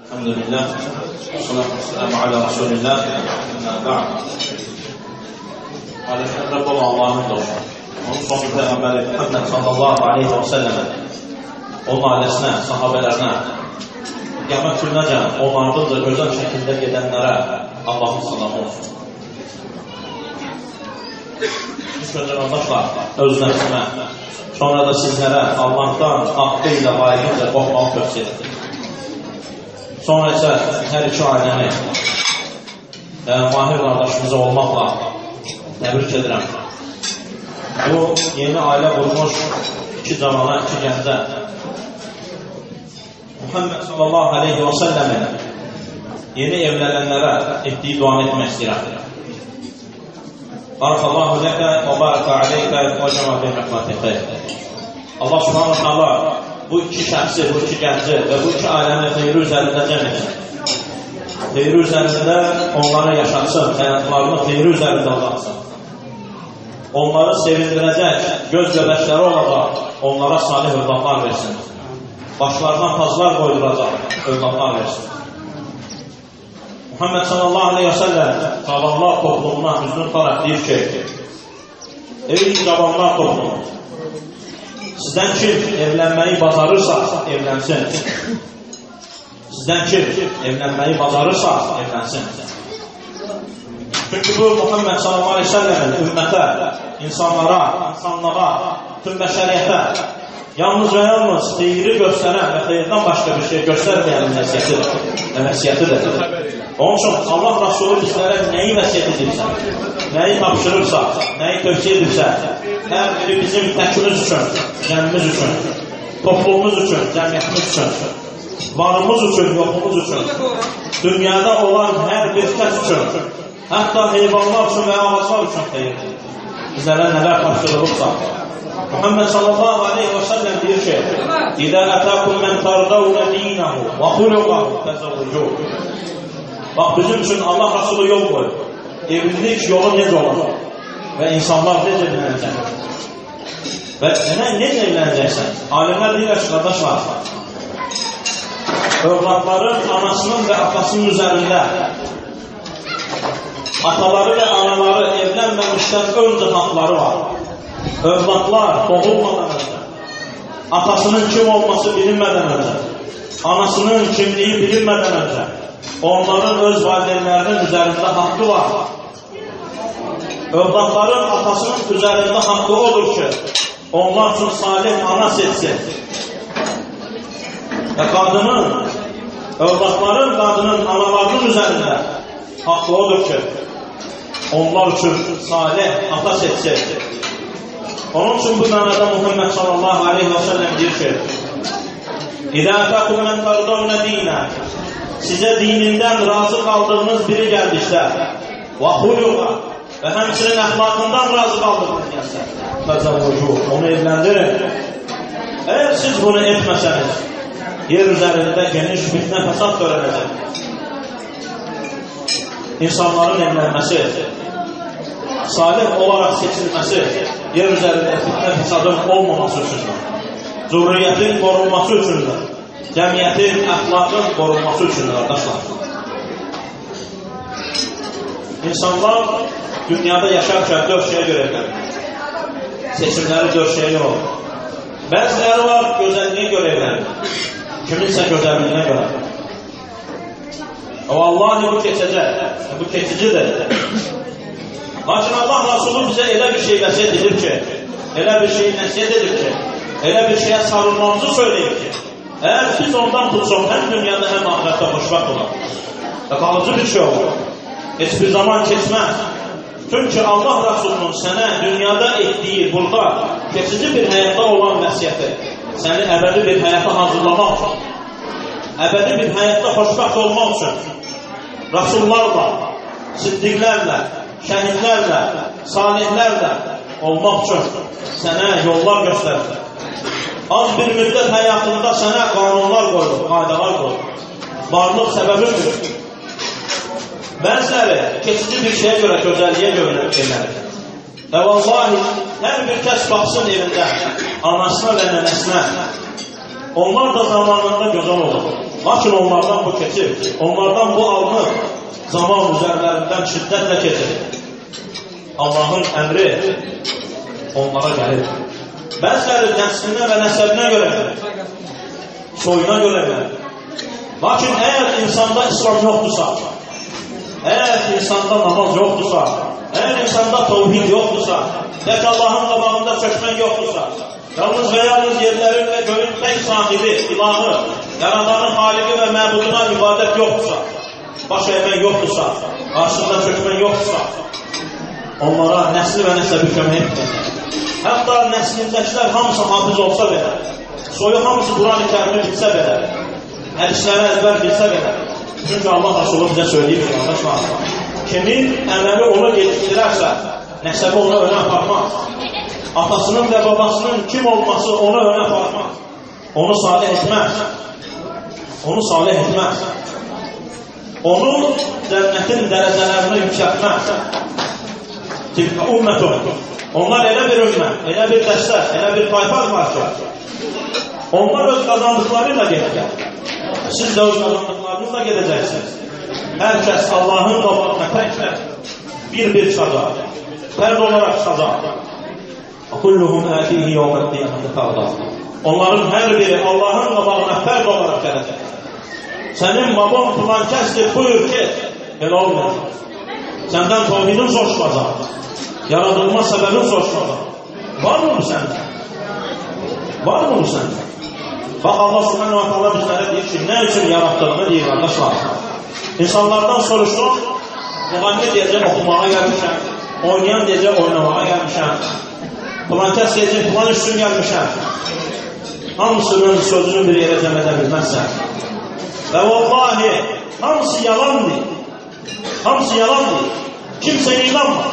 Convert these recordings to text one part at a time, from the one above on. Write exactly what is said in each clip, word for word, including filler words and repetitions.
Elhamdülillah. Salatu vesselamu ala Resulillah. Əmmə ba'd. Aləmdən Rəbb olan Allah'ın dostlar. Onun son Peyğəmbəri Muhammed sallallahu aleyhi və səlləmə, onun ailəsinə, sahabələrinə, qiyamət gününəcən onlardan gözəl şəkildə gedənlərə Allah'ın salamı olsun. İlk öncə qardaşlar, öz nəfsimə, sonra da sizlərə Allah'tan haqqı ilə layiqincə qorxmağı tövsiyə edir. Sonra isə hər iki ailəni və Mahir qardaşımıza olmaqla təbrik edirəm. Bu, yeni ailə qurmuş iki cavana, iki gəncə Muhammed sallallahu aleyhi və səlləmin yeni evlənənlərə etdiyi duanı etmək istəyirəm. Barakallahu ləkə və barakə aleykə və cəmabi rəhmətikə. Allah subhanahu wa ta'ala bu iki şəxsi, bu iki gənci və bu iki ailəni xeyri üzərində cəm etsin. Xeyri üzərində onlara yaşatsın, həyatlarını xeyri üzərində olatsın. Onları sevindirəcək, göz göbəkləri olacaq, onlara salih övladlar versin. Başlarından taclar qoyduracaq, övladlar versin. Muhammed sallallahu aleyhi və səlləm cavanlar toplumuna hüznün taraf deyir ki, ey cavanlar toplumu, sizdən kim evlənməyi bacarırsa, evlənsin. Sizdən kim evlənməyi bacarırsa, evlənsin. Çünki bu, Muhammed sallallahu aleyhi ve sellemin ümmətə, insanlara, insanlığa, tüm bəşəriyyətə yalnız və yalnız xeyri göstərən və xeyirdən başqa bir şey göstərməyən vəsiyyətidir. Onun üçün Allah Rasulü bizlərə nəyi vəsiyyət edirsə, nəyi tapşırırsa, nəyi tövsiyə edirsə, hər biri bizim təkimiz üçün, cəmimiz üçün, toplumumuz üçün, cəmiyyətimiz üçün, varımız üçün, yoxumuz üçün, dünyada olan hər bir kəs üçün, hətta heyvanlar üçün və ağaclar üçün xeyirdir. Bizlərə nələr tapşırılıbsa, Muhammed sallallahu aleyhi və səlləm deyir ki, İdə ətəkum mən tardavnə dinəhu və xuluqahu təzəvvücuh. Bax, bizim üçün Allah Rasulü yol qoyur. Evlilik yolu necə olur? Və insanlar necə evlənəcək? Və necə evlənəcəksən? Alimlər deyirlər ki, qardaşlar, övladların anasının və atasının üzərində ataları və anaları evlənməmişdən öncə haqları var. Övladlar doğulmadan öncə, atasının kim olması bilinmədən öncə, anasının kimliyi bilinmədən öncə, onların öz valideynlərinin üzərində haqqı var. Övladların atasının üzərində haqqı odur ki, onlar üçün salih ana seçsin. Və qadının, övladların qadının analarının üzərində haqqı odur ki, onlar üçün salih ata seçsin. Onun üçün bu mənada Muhammed sallallahu aleyhi və səlləm deyir ki, İdə ətəkum mən tardavnə dinə, sizə dinindən razı qaldığınız biri gəldikdə və xuluqa və həmçinin əxlaqından razı qaldığınız gəlsə, təzəvvücuh, onu evləndirin. Əgər siz bunu etməsəniz, yer üzərində geniş fitnə fəsad törənəcək. İnsanların evlənməsi, salih olaraq seçilməsi, yer üzərində fitnə fəsadın olmaması üçündür. Zürriyyətin qorunması üçündür. Cəmiyyətin, əxlaqın qorunması üçündür, qardaşlar. İnsanlar dünyada yaşarkən dörd şeyə görə evlənir. Seçimləri dörd şeyə görə olur. Bəziləri var, gözəlliyə görə evlənir. Kiminsə gözəlliyinə görə. Vallahi bu keçəcək, bu keçicidir. Lakin Allah Rasulü bizə elə bir şey vəsiyyət edir ki, elə bir şey nəsiyyət edir ki, elə bir şeyə sarılmamızı söyləyir ki, əgər biz ondan tutsoq, həm dünyada, həm ahirətdə xoşbəxt olar. Və qalıcı bir şey olur. Heç bir zaman keçməz. Çünki Allah Rasulunun sənə dünyada etdiyi, burada keçici bir həyatda olan vəsiyyəti, səni əbədi bir həyata hazırlamaq üçün, əbədi bir həyatda xoşbəxt olmaq üçün, Rasullarla, siddiqlərlə, şəhidlərlə, salihlərlə olmaq üçün sənə yollar göstərir. Az bir müddət həyatında sənə qanunlar qoyur, qaydalar qoyur. Varlıq səbəbidir. Bəziləri keçici bir şeyə görə, gözəlliyə görə evlənir. Və vallahi, hər bir kəs baxsın evində, anasına və nənəsinə, onlar da zamanında gözəl olur. Lakin onlardan bu keçir. Onlardan bu alınır. Zaman üzərlərindən şiddətlə keçir. Allahın əmri onlara gəlir. Bəziləri nəslinə və nəsəbinə görə gəlir. Soyuna görə gəlir. Lakin əgər insanda İslam yoxdursa, əgər insanda namaz yoxdursa, əgər insanda tevhid yoxdursa, tək Allahın qabağında çökmək yoxdursa, yalnız və yalnız yerlərin və göyün tək sahibi, ilahı, yaradanın xaliqi və məbuduna ibadət yoxdursa, baş əymək yoxdursa, qarşısında çökmək yoxdursa, onlara nəsli və nəsəbi kömək etməyəcək. Hətta nəslindəkilər hamısı hafiz olsa belə, soyu hamısı Quran-ı Kərimi bilsə belə, hədisləri əzbər bilsə belə. Çünki Allah Rasulü bizə söyləyib ki, qardaşlar, kimin əməli onu gecikdirərsə, nəsəbi onu önə aparmaz. Atasının və babasının kim olması onu önə aparmaz. Onu salih etməz. Onu salih etməz. Onu cənnətin dərəcələrini yüksəltməz. Tilka ümmətun. Onlar elə bir ümmət, elə bir dəstə, elə bir tayfa var ki, onlar öz qazandıqlarıyla gedəcək. Siz də öz qazandıqlarınızla gedəcəksiniz. Hər kəs Allahın qabağına təklə bir-bir çıxacaq. Fərd olaraq çıxacaq. Kulluhum atihi yawmal qiyamati farda. Onların hər biri Allahın qabağına fərd olaraq gələcək. Sənin babon filan kəsdir, buyur ki, belə olmayacaq. Səndən tevhidin soruşulacaq. Yaradılma səbəbin soruşulacaq. Var mı bu səndə? Var mı bu səndə? Bax, Allah subhanahu wa ta'ala bizlərə deyir ki, nə üçün yaratdığını deyir, qardaşlar. İnsanlardan soruşur, müğanni deyəcək, oxumağa gəlmişəm, oynayan deyəcək, oynamağa gəlmişəm, filan kəs deyəcək, filan üstün gəlmişəm. Hamısının sözünü bir yerə cəm edə bilməzsən. Və vallahi, hamısı yalandır. Hamısı yalandır. Kimsə inanmır.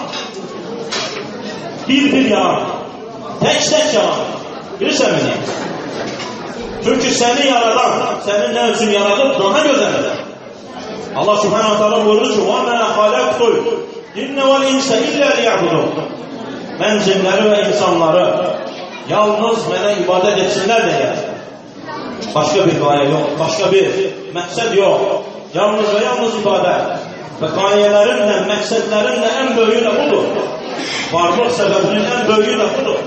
Bir-bir yalan. Tək-tək yalan. Bilirsən mi deyim? Çünki səni yaradan, səni nə üçün yaradıb, daha gözəlir. Allah subhanahu wa ta'ala buyurdu ki, وَمَنَا خَلَقْتُ الْجِنَّ وَالْاِنْسَ إِلَّا لِيَعْبُدُونَ. Mən cinləri və insanları yalnız mənə ibadət etsinlər deyə. Başqa bir qayə yox, başqa bir məqsəd yox. Yalnız və yalnız ibadət. Və qayələrinlə, məqsədlərinlə ən böyüyü də budur. Varlıq səbəbinin ən böyüyü də budur.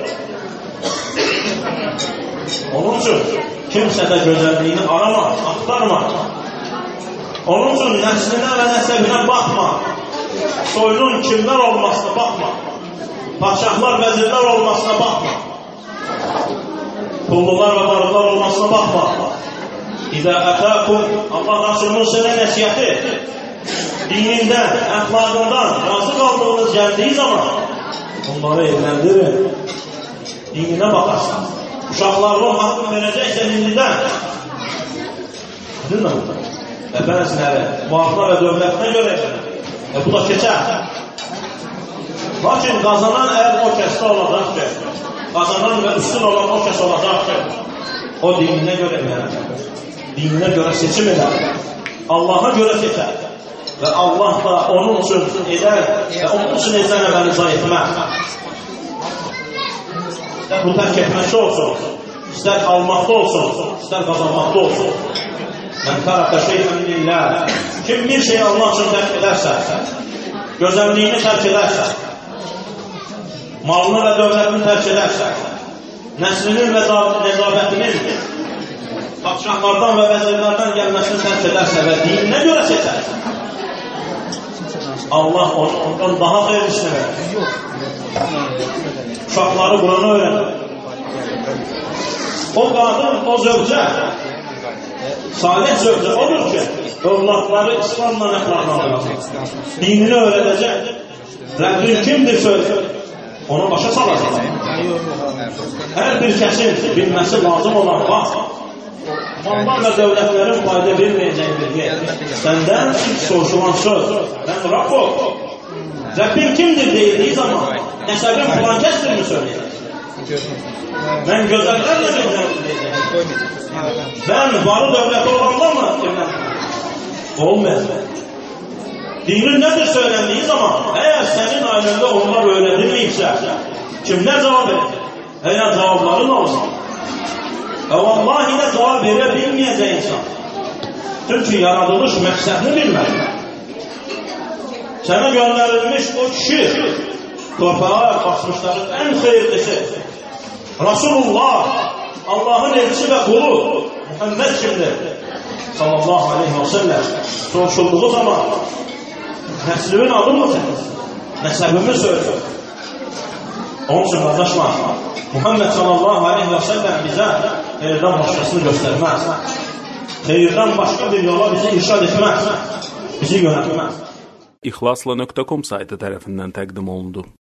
Onun üçün kimsə də gözəlliyini arama, axtarma. Onun üçün nəslinə və nəsəbinə baxma. Soyunun kimlər olmasına baxma. Padşahlar, vəzirlər olmasına baxma. Pullular və varlılar olmasına baxma. İdə ətəkum, Allah Rasulunun sənə nəsiyyəti, dinindən, əxlaqından razı qaldığınız gəldiyi zaman onları evləndirin. Dininə baxarsan. Uşaqlarına haqqını verəcəksə indidən. Bilmə bu da. Və bəziləri varlığa və dövlətinə görə e, bu da keçər. Lakin qazanan əgər o kəsdə olacaq ki, qazanan və üstün olan o kəs olacaq ki, o dininə görə verəcək. Dininə görə seçim edər. Allah'a görə seçər. Və Allah da onun üçün edər və onun üçün edən əməli zayı etməz. İstər bu tərk etməkdə olsun, istər almaqda olsun, istər qazanmaqda olsun. Mən tərəqə şeyhən lillah. Kim bir şey Allah üçün tərk edərsə, gözəlliyini tərk edərsə, malını və dövlətini tərk edərsə, nəslinin və nezabətinin padşahlardan və vəzirlərdən gəlməsini tərk edərsə və dininə görə seçərsə, Allah ondan daha xeyirlisini verir. Uşaqları Quranı öyrənir. O qadın, o zövcə, salih zövcə odur ki, övladları İslamla əxlaqlandıracaq. Dinini öyrədəcək. Rəbbin kimdir söyləyir? Ona başa salacaq. Hər bir kəsin bilməsi lazım olan vaxt, mallar və dövlətlərin fayda verməyəcək bir yer. Səndən soruşulan söz, mən Rab ol. Rəbbin kimdir deyildiyi zaman, nəsəbin filan kəsdir mi söyləyir? Mən gözəllərlə bildirəm. Mən varı dövləti olanlar mı bildirəm? Olmayacaq. Dinin nədir söyləndiyi zaman, əgər sənin ailəndə onlar öyrədilməyibsə, kimlər cavab verir? Əgər cavabları nə olsun? Və vallahi də cavab verə bilməyəcək insan. Çünki yaradılış məqsədini bilməlidir. Sənə göndərilmiş o kişi torpağa basmışların ən xeyirlisi Rasulullah, Allahın elçisi və qulu Muhammed kimdir? Sallallahu aleyhi və səlləm soruşulduğu zaman nəslimin adı mı səniz? Nəsəbimi söylüyor. Onun üçün qardaşlar, Muhammed sallallahu aleyhi və səlləm bizə xeyirdən başqasını göstərməz. Xeyirdən başqa bir yola bizi irşad etməz. Bizi yönətməz. İxlasla nöqtə com saytı tərəfindən təqdim olundu.